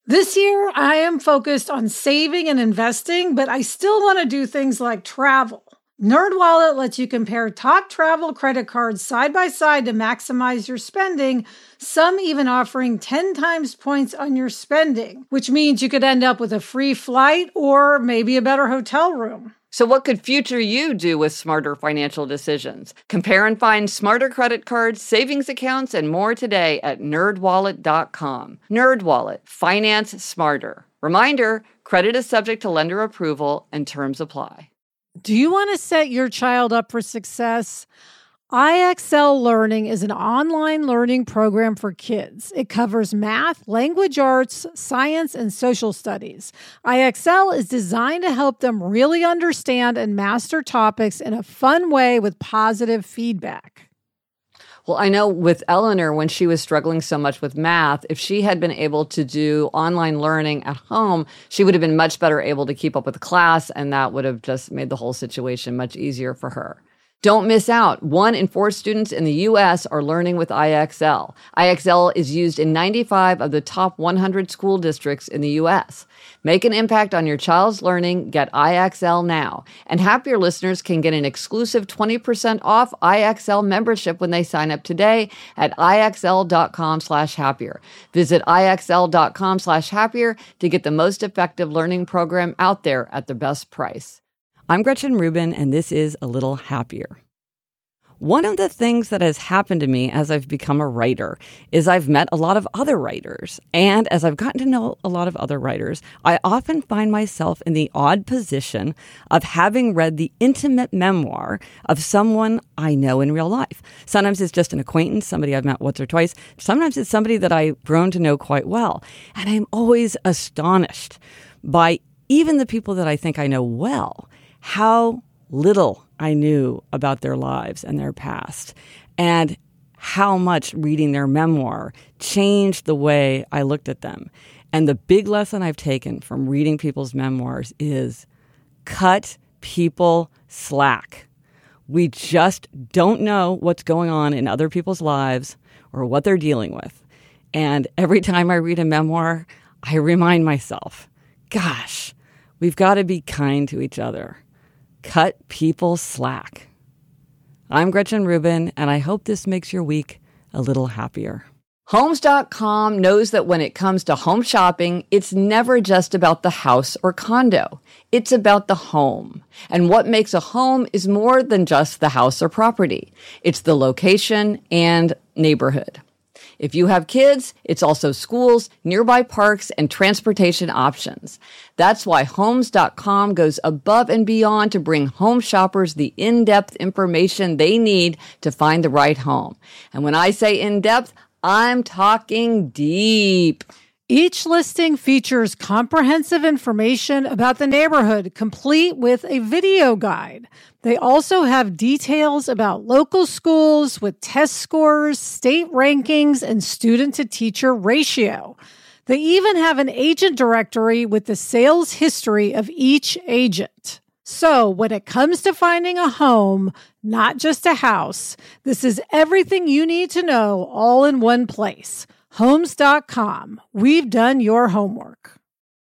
This year, I am focused on saving and investing, but I still want to do things like travel. NerdWallet lets you compare top travel credit cards side by side to maximize your spending, some even offering 10 times points on your spending, which means you could end up with a free flight or maybe a better hotel room. So what could future you do with smarter financial decisions? Compare and find smarter credit cards, savings accounts, and more today at nerdwallet.com. NerdWallet, finance smarter. Reminder, credit is subject to lender approval and terms apply. Do you want to set your child up for success? IXL Learning is an online learning program for kids. It covers math, language arts, science, and social studies. IXL is designed to help them really understand and master topics in a fun way with positive feedback. Well, I know with Eleanor, when she was struggling so much with math, if she had been able to do online learning at home, she would have been much better able to keep up with the class, and that would have just made the whole situation much easier for her. Don't miss out. 1 in 4 students in the U.S. are learning with IXL. IXL is used in 95 of the top 100 school districts in the U.S. Make an impact on your child's learning. Get IXL now. And Happier listeners can get an exclusive 20% off IXL membership when they sign up today at IXL.com/happier. Visit IXL.com/happier to get the most effective learning program out there at the best price. I'm Gretchen Rubin, and this is A Little Happier. One of the things that has happened to me as I've become a writer is I've met a lot of other writers. And as I've gotten to know a lot of other writers, I often find myself in the odd position of having read the intimate memoir of someone I know in real life. Sometimes it's just an acquaintance, somebody I've met once or twice. Sometimes it's somebody that I've grown to know quite well. And I'm always astonished by even the people that I think I know well, how little I knew about their lives and their past, and how much reading their memoir changed the way I looked at them. And the big lesson I've taken from reading people's memoirs is cut people slack. We just don't know what's going on in other people's lives or what they're dealing with. And every time I read a memoir, I remind myself, gosh, we've got to be kind to each other. Cut people slack. I'm Gretchen Rubin, and I hope this makes your week a little happier. Homes.com knows that when it comes to home shopping, it's never just about the house or condo. It's about the home. And what makes a home is more than just the house or property. It's the location and neighborhood. If you have kids, it's also schools, nearby parks, and transportation options. That's why Homes.com goes above and beyond to bring home shoppers the in-depth information they need to find the right home. And when I say in-depth, I'm talking deep. Each listing features comprehensive information about the neighborhood, complete with a video guide. They also have details about local schools with test scores, state rankings, and student-to-teacher ratio. They even have an agent directory with the sales history of each agent. So when it comes to finding a home, not just a house, this is everything you need to know all in one place. Homes.com. We've done your homework.